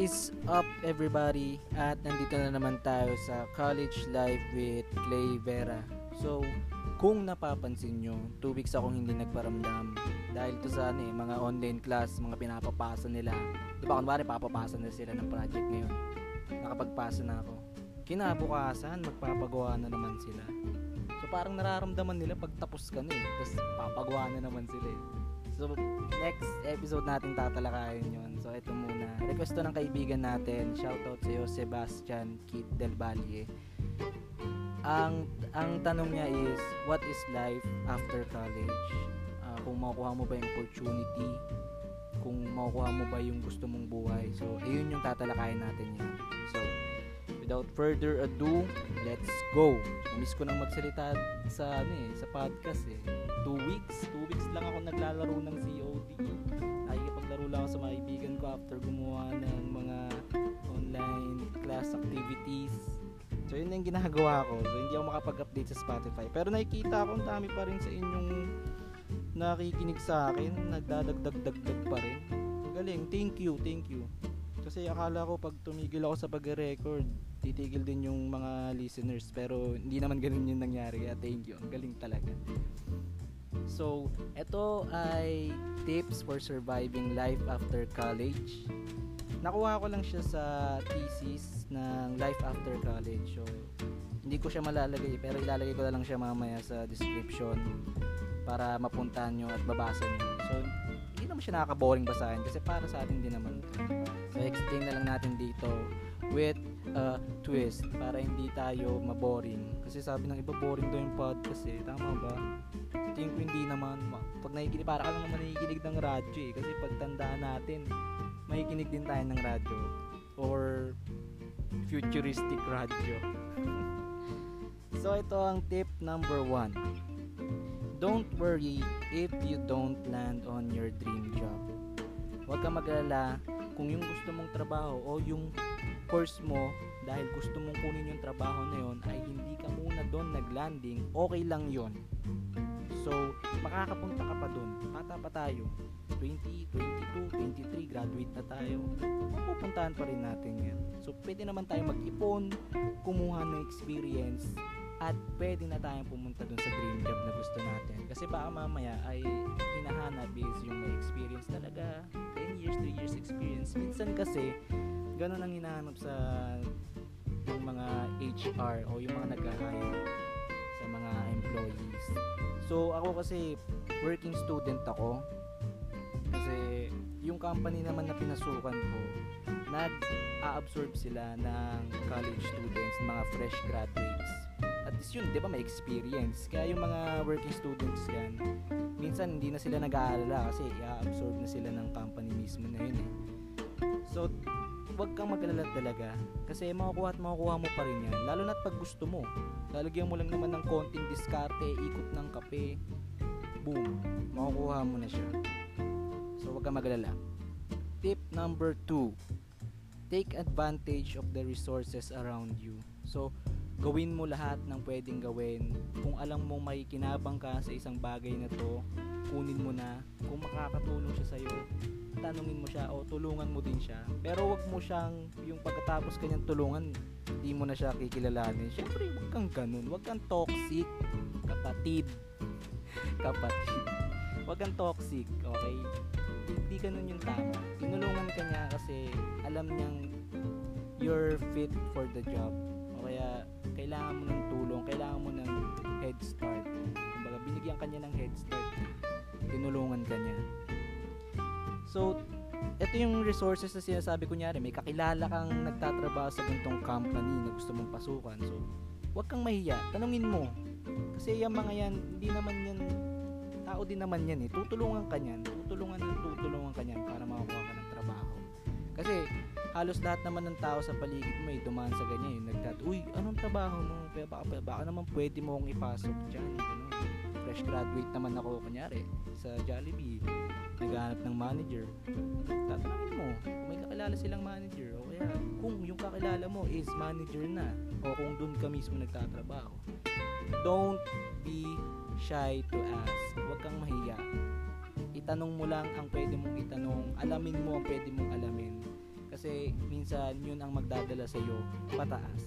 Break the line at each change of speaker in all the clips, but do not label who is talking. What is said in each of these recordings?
is up everybody? At nandito na naman tayo sa College Life with Clay Vera. So, kung napapansin nyo, 2 weeks akong hindi nagparamdam dahil to sa mga online class, mga pinapapasa nila. Diba kunwari papapasa na sila ng project ngayon. Nakapagpasa na ako. Kinabukasan, magpapagawa na naman sila. So parang nararamdaman nila pag tapos ka na tapos papagawa na naman sila So next episode natin tatalakayin yun. So ito muna, request to ng kaibigan natin. Shoutout sa iyo, Sebastian Kit Del Valle. Ang tanong niya is, what is life after college? Kung makukuha mo ba yung opportunity, kung makukuha mo ba yung gusto mong buhay. So ayun yung tatalakayin natin yan. So without further ado, let's go. Namiss ko nang magsalita sa podcast 2 weeks lang ako naglalaro ng COD. Nakikipaglaro lang ako sa mga kaibigan ko after gumawa ng mga online class activities. So yun yung ginagawa ko. So hindi ako makapag-update sa Spotify. Pero nakikita ko ang dami pa rin sa inyong nakikinig sa akin. Nagdadagdag pa rin. Galing. Thank you. Kasi akala ko pag tumigil ako sa pag-record, titigil din yung mga listeners. Pero hindi naman ganun yung nangyari. Kaya thank you. Ang galing talaga. So, ito ay tips for surviving life after college. Nakuha ko lang siya sa thesis ng life after college. So, hindi ko siya malalagay pero ilalagay ko na lang siya mamaya sa description para mapuntahan nyo at babasa nyo. So, hindi naman siya nakaka-boring basahin kasi para sa atin din naman. So, explain na lang natin dito with a twist para hindi tayo maboring. Kasi sabi ng iba, boring daw yung podcast Tama ba? Tingin ko hindi naman. Pag nakikinig, para ka lang naman nakikinig ng radyo Kasi pag tandaan natin, makikinig din tayo ng radyo or futuristic radyo. So ito ang tip number 1. Don't worry if you don't land on your dream job. Huwag kang mag-alala kung yung gusto mong trabaho o yung course mo dahil gusto mong kunin yung trabaho na yun ay hindi ka muna doon naglanding, okay lang yon. So, makakapunta ka pa doon. Bata pa tayo. 20, 22, 23, graduate na tayo. Mapupuntahan pa rin natin yan. So, pwede naman tayo mag-ipon, kumuha ng experience, at pwede na tayong pumunta doon sa dream job na gusto natin. Kasi baka mamaya ay hinahanap is yung may experience talaga. 10 years, 3 years experience. Minsan kasi, ganun ang hinahanap sa ng mga HR o yung mga nag-hire sa mga employees. So ako kasi working student ako kasi yung company naman na pinasukan ko nag-a-absorb sila ng college students, mga fresh graduates. At least yun, di ba may experience. Kaya yung mga working students yan, minsan hindi na sila nag-aalala kasi i-absorb na sila ng company mismo na yun So huwag kang mag-alala talaga kasi makukuha mo pa rin yan, lalo na't pag gusto mo. Lalagyan mo lang naman ng konting diskarte, ikot ng kape, boom, makukuha mo na siya. So huwag kang mag-alala. Tip number 2, take advantage of the resources around you. So gawin mo lahat ng pwedeng gawin. Kung alam mong makikinabang ka sa isang bagay na to, kunin mo na. Kung makakatulong siya sa'yo, tanungin mo siya o tulungan mo din siya. Pero wag mo siyang, yung pagkatapos kanyang tulungan, hindi mo na siya kikilalanin. Syempre, wag kang ganun. Wag kang toxic, kapatid. Wag kang toxic, okay? Hindi ganun yung tama. Tinulungan ka niya kasi alam niyang you're fit for the job. O kaya, kailangan mo ng tulong, kailangan mo ng head start. Kumbaga, binigyan ka niya ng head start. Tinulungan ka niya. So, ito yung resources na sinasabi ko nyari, may kakilala kang nagtatrabaho sa ganitong company na gusto mong pasukan. So, huwag kang mahiya. Tanungin mo. Kasi yung mga yan, hindi naman yan, tao din naman yan Tutulungan ka niyan. Tutulungan ka niyan para makakuha ka ng trabaho. Kasi, halos lahat naman ng tao sa paligid mo dumaan sa ganyan. Uy, anong trabaho mo? Baka naman pwede mo akong ipasok dyan. Fresh graduate naman ako, kunyari, sa Jollibee. Naghahanap ng manager. Tatanungin mo kung may kakilala silang manager o kaya kung yung kakilala mo is manager na o kung dun ka mismo nagtatrabaho. Don't be shy to ask. Huwag kang mahiya. Itanong mo lang ang pwede mong itanong. Alamin mo ang pwede mong alamin. Kasi minsan yun ang magdadala sa'yo pataas.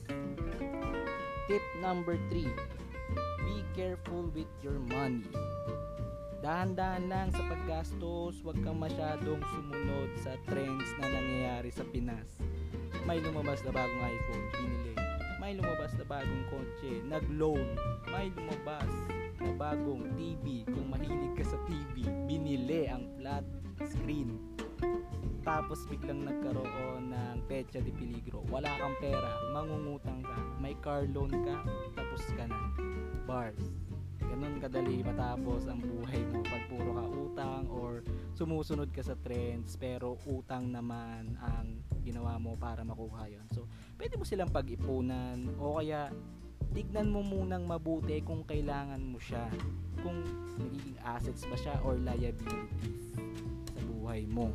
Tip number 3, be careful with your money. Dahan-dahan lang sa paggastos, huwag kang masyadong sumunod sa trends na nangyayari sa Pinas. May lumabas na bagong iPhone, binili. May lumabas na bagong kotse, nag-loan. May lumabas na bagong TV, kung mahilig ka sa TV, binili ang flat screen. Tapos biglang nagkaroon ng petsa de peligro. Wala kang pera, mangungutang ka, may car loan ka, tapos ka na. Bars. Ganun kadali matapos ang buhay mo pag puro ka utang or sumusunod ka sa trends pero utang naman ang ginawa mo para makuha yon. So, pwede mo silang pag-ipunan o kaya tignan mo munang mabuti kung kailangan mo siya, kung nagiging assets ba siya or liabilities sa buhay mo.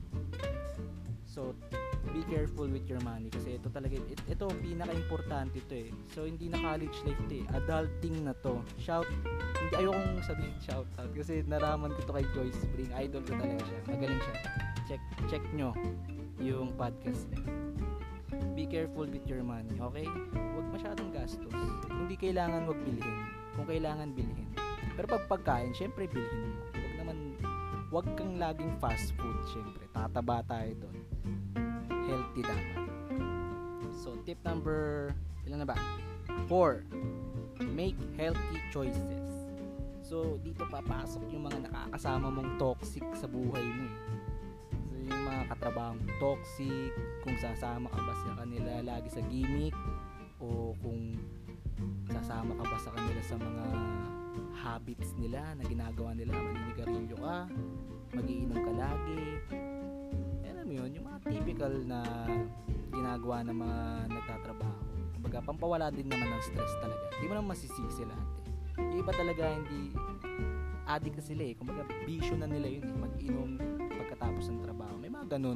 So, be careful with your money kasi ito talaga, ito pinaka-importante ito eh. So, hindi na college life ito eh. Adulting na to. Hindi ayokong sabihin shout out kasi naraman ko to kay Joyce Spring. Idol ko talaga siya. Magaling siya. Check nyo yung podcast niya. Be careful with your money, okay? Huwag masyadong gastos. Hindi kailangan wag bilhin. Kung kailangan bilhin. Pero pag pagkain, syempre bilhin mo. Huwag kang laging fast food, syempre. Tataba tayo doon. Healthy dapat. So, tip number, ilan na ba? 4. Make healthy choices. So, dito papasok yung mga nakakasama mong toxic sa buhay mo eh. So, yung mga katrabaho toxic, kung sasama ka ba sa kanila lagi sa gimmick, o kung sasama ka ba sa kanila sa mga habits nila na ginagawa nila, maninigarilyo ka, magiinom ka lagi. Alam mo yun, yung mga typical na ginagawa ng mga nagtatrabaho. Kumbaga, pampawala din naman ng stress talaga. Hindi mo naman masisisi lahat eh. Yung iba talaga hindi addict na sila eh. Kumbaga, bisyo na nila yun eh. Mag-inom pagkatapos ng trabaho. May mga ganun.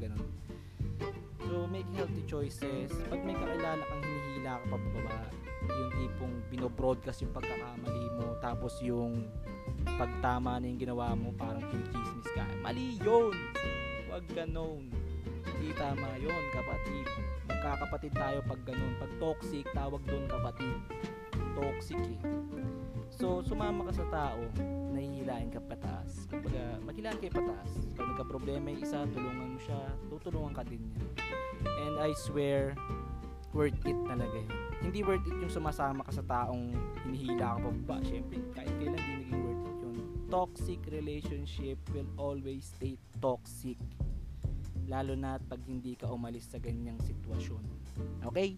So, make healthy choices. Pag may kakilala kang hinihila ka pababa, yung tipong binobroadcast yung pagkakamali mo, tapos yung pagtama na yung ginawa mo, parang kinikismis ka. Mali yun! Huwag ganon. Hindi tama yun, kapatid. Magkakapatid tayo pag ganon. Pag toxic, tawag doon kapatid. Toxic eh. So, sumama ka sa tao, nahihilain ka pataas. Kumbaga, maghilaan kayo pataas. Pag nagka-problema yung isa, tulungan mo siya, tutulungan ka din niya. And I swear, worth it talaga yun. Hindi worth it yung sumasama ka sa taong hinihila ka pa ba. Siyempre, kahit kailan di naging worth it yun. Toxic relationship will always stay toxic. Lalo na pag hindi ka umalis sa ganyang sitwasyon. Okay?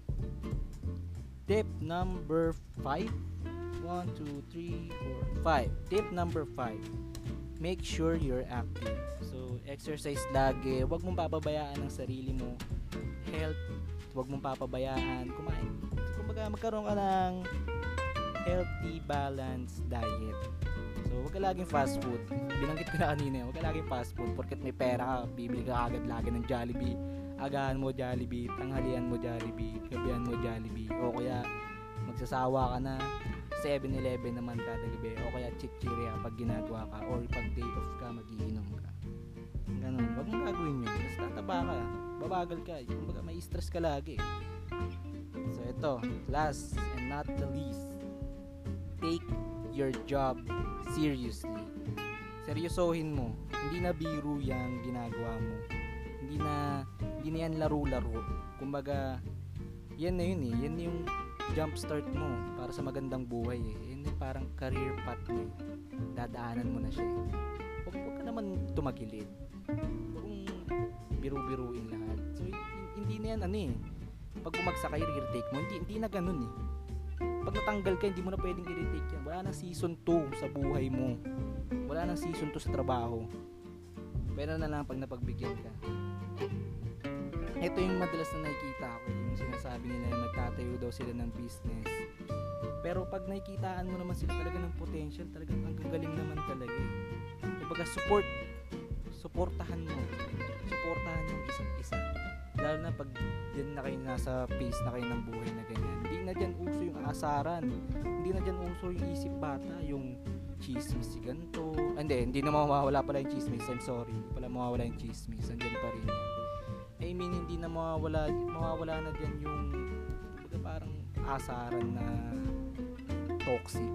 Tip number 5. 1, 2, 3, 4, 5. Tip number 5. Make sure you're active. So, exercise lagi. Huwag mong papabayaan ang sarili mo. Health. Huwag mong papabayaan. Kumain. Kumbaga, magkaroon ka ng healthy, balanced diet. So, huwag ka laging fast food. Binanggit ko na kanina, huwag ka laging fast food. Porket may pera ka, bibili ka agad lagi ng Jollibee. Agahan mo Jollibee, tanghalian mo Jollibee, gabihan mo Jollibee. O kaya, magsasawa ka na, 7-Eleven naman kada gabi. O kaya chichirya pag ginagawa ka. Or pag day off ka, magiinom ka. Ganun. Huwag mong gagawin yun. Kasi tataba ka, babagal ka. Kumbaga, may stress ka lagi. So, ito. Last and not the least. Take your job seriously. Seryosohin mo. Hindi na biro yung ginagawa mo. Hindi na yan laro-laro. Kumbaga, yan na yun eh. Yan yung jump start mo para sa magandang buhay eh. Yan yung parang career path mo eh. Dadaanan mo na siya eh. Huwag ka naman tumagilid. Huwag kong biru-biruin lahat. So, hindi na yan ano eh. Pag bumagsak kayo, i-retake mo. Hindi na ganun eh. Pag natanggal ka, hindi mo na pwedeng i-retake yan. Wala nang season 2 sa buhay mo. Wala nang season 2 sa trabaho. Pero na lang pag napagbigyan ka. Ito yung madalas na nakikita ko, yung sinasabi nila na magtatayo daw sila ng business. Pero pag nakikitaan mo naman sila talaga ng potential, talagang ang gagaling naman talaga eh. Kumbaga supportahan mo. Supportahan yung isa't isa. Lalo na pag dyan na kayo nasa pace na kayo ng buhay na ganyan. Hindi na dyan uso yung aasaran. Hindi na dyan uso yung isip bata, yung chismis si ganito. Hindi na mawawala pala yung chismis. I'm sorry. Hindi pala mawawala yung chismis. Andyan pa rin yan. I mean, hindi na mawawala na dyan yung kumbaga parang asaran na toxic.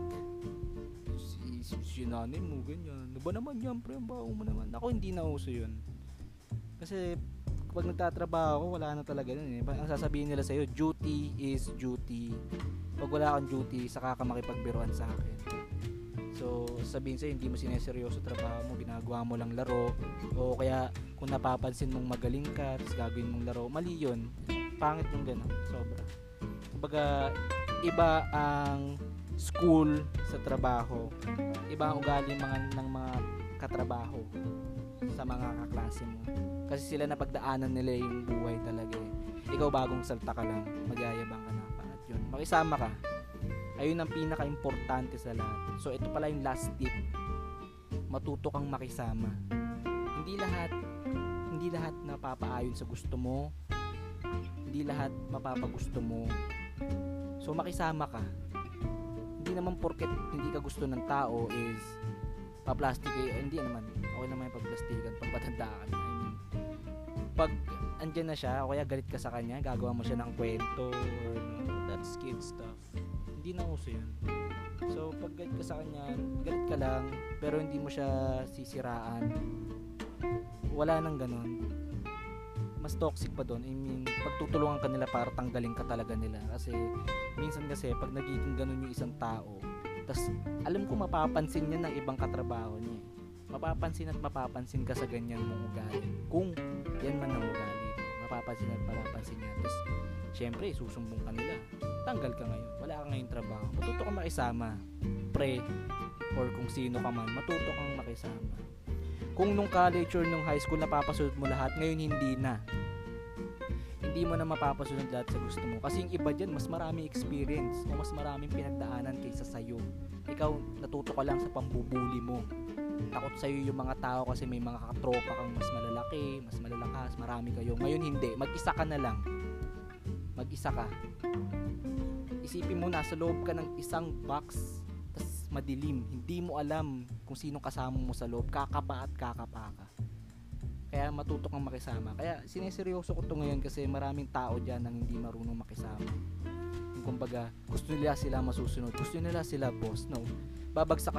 Si nanay mo, ganyan. Ano ba naman yan, pre? Ang baho mo naman. Ako, hindi na uso yun. Kasi, kapag nagtatrabaho ako, wala na talaga yun eh. Ang sasabihin nila sa'yo, duty is duty. Pag wala kang duty, saka ka makipagbiruan sa akin. So, sabihin sa'yo, hindi mo sineseryoso trabaho mo, ginagawa mo lang laro. O kaya, kung napapansin mong magaling ka, tapos gagawin mong laro, mali yun. Pangit yung gano'n, sobra. Kumbaga, iba ang school sa trabaho. Iba ang ugali ng mga katrabaho sa mga kaklase mo. Kasi sila na pagdaanan nila yung buhay talaga eh. Ikaw bagong salta ka lang, magyayabang ka na pa. At yun, makisama ka. Ayun ang pinaka-importante sa lahat. So ito pala yung last tip. Matuto kang makisama. Hindi lahat napapaayon sa gusto mo. Hindi lahat mapapagusto mo. So makisama ka. Hindi naman porket hindi ka gusto ng tao is pa-plastic hindi naman. Okay naman yung pag-plastikan pag patanda ka na. I mean, pag andyan na siya o kaya galit ka sa kanya, gagawa mo siya ng kwento or that's kid stuff. Hindi na uso yun. So pag galit ka sa kanya, galit ka lang pero hindi mo siya sisiraan. Wala nang ganun. Mas toxic pa doon. I mean, pagtutulungan ka nila para tanggalin ka talaga nila. Kasi, minsan kasi, pag nagiging ganun yung isang tao, tas alam ko mapapansin niya ng ibang katrabaho niya. Mapapansin at mapapansin ka sa ganyan mong ugali. Kung yan man ang ugali. Mapapansin at mapapansin niya. Tapos, syempre, susumbong ka nila. Tanggal ka ngayon. Wala ka ngayon trabaho. Matuto kang makisama. Pre, or kung sino ka man, matuto kang makisama. Kung nung college or nung high school napapasunod mo lahat, ngayon hindi na. Hindi mo na mapapasunod lahat sa gusto mo. Kasi yung iba dyan, mas maraming experience o mas maraming pinagdaanan kaysa sa'yo. Ikaw, natuto ka lang sa pambubuli mo. Takot sa'yo yung mga tao kasi may mga katropa kang mas malalaki, mas malalakas, marami kayo. Ngayon hindi, mag-isa ka na lang. Mag-isa ka. Isipin mo, nasa loob ka ng isang box, tas madilim, hindi mo alam kung sino kasama mo sa loob, kakapa at kakapa ka. Kaya matuto kang makisama. Kaya sineseryoso ko to ngayon kasi maraming tao dyan nang hindi marunong makisama. Yung kumbaga, gusto nila sila masusunod, gusto nila sila boss, no? Babagsak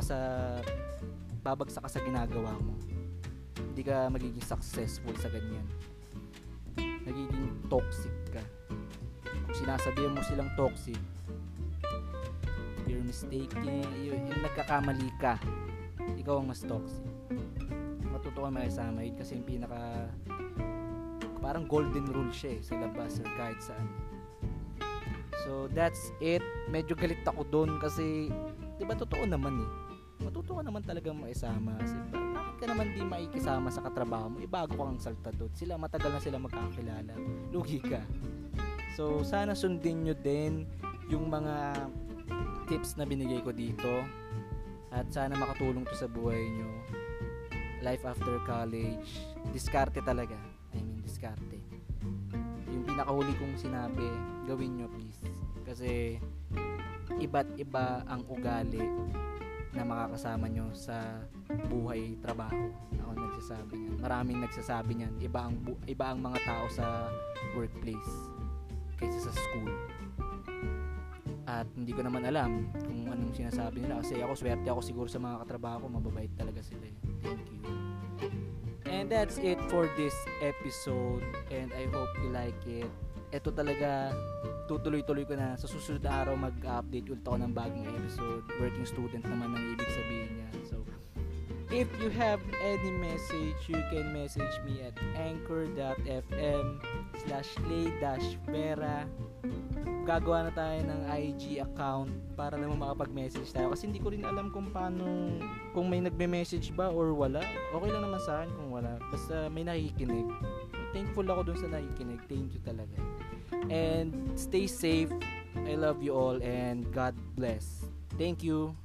ka sa ginagawa mo. Hindi ka magiging successful sa ganyan. Nagiging toxic ka. Kung sinasabihan mo silang toxic, you're mistaken, yung nagkakamali ka, ikaw ang mas toxic. Matuto ka makisama yun kasi yung pinaka parang golden rule siya sa labas or kahit saan. So that's it. Medyo galit ako doon kasi diba totoo naman matuto ka naman talagang makisama kasi bakit ka naman di maikisama sa katrabaho mo, bago kang salta doon, sila matagal na sila magkakilala, lugi ka. So sana sundin nyo din yung mga tips na binigay ko dito at sana makatulong to sa buhay nyo. Life after college, diskarte talaga. I mean, diskarte. Yung pinakahuli kong sinabi, gawin nyo please. Kasi iba't iba ang ugali na makakasama nyo sa buhay trabaho. Ako nagsasabi niyan. Maraming nagsasabi niyan. Iba ang mga tao sa workplace kaysa sa school. At hindi ko naman alam kung anong sinasabi nila kasi ako swerte ako siguro sa mga katrabaho ko, mababait talaga sila. Thank you. And that's it for this episode and I hope you like it. Ito talaga tutuloy-tuloy ko na sa susunod na araw mag-update ulit ako ng bagong episode. Working student naman ang ibig sabihin niya. So if you have any message, you can message me at anchor.fm/lay-vera. Gagawa na tayo ng IG account para naman makapag-message tayo kasi hindi ko rin alam kung kung may nagme-message ba or wala. Okay lang naman sa akin kung wala, basta may nakikinig. Thankful ako dun sa nakikinig. Thank you talaga. And stay safe. I love you all and God bless. Thank you.